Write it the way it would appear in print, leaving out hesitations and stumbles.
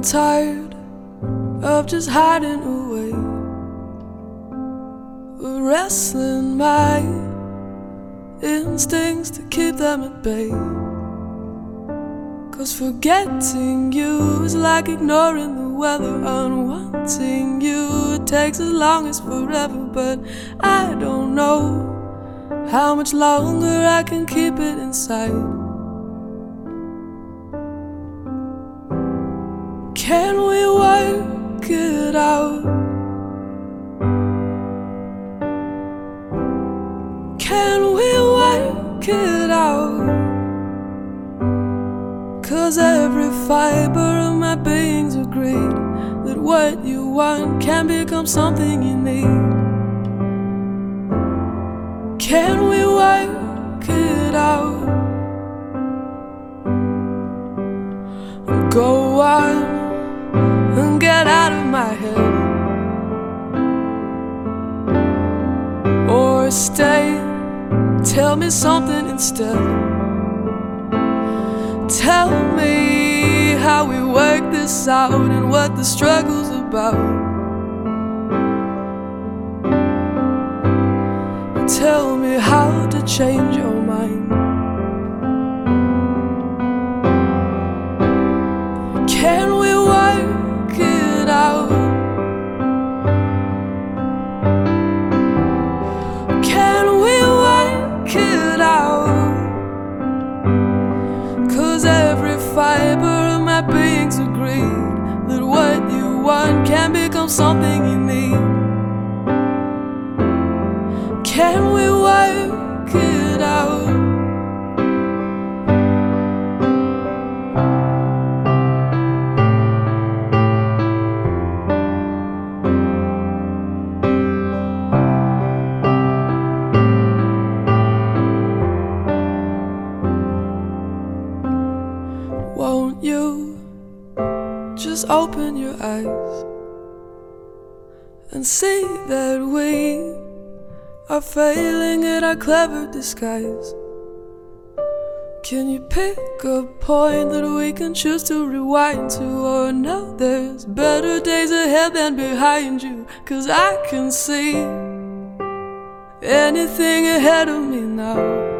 tired of just hiding away, wrestling my instincts to keep them at bay. 'Cause forgetting you is like ignoring the weather. Unwanting you, it takes as long as forever. But I don't know how much longer I can keep it inside. Can we work it out? Can we work it out? 'Cause every fiber of my being's agreed that what you want can become something you need. Can we work it out? Go on and get out of my head, or stay, tell me something instead. Tell me how we work this out and what the struggle's about. Tell me how to change your mind. Can we work it out? Can we work it out? 'Cause every fiber of my being's agreed that what you want can become something you need. Can we work it out? Won't you just open your eyes and see that we are failing at our clever disguise? Can you pick a point that we can choose to rewind to, or know there's better days ahead than behind you? 'Cause I can see anything ahead of me now.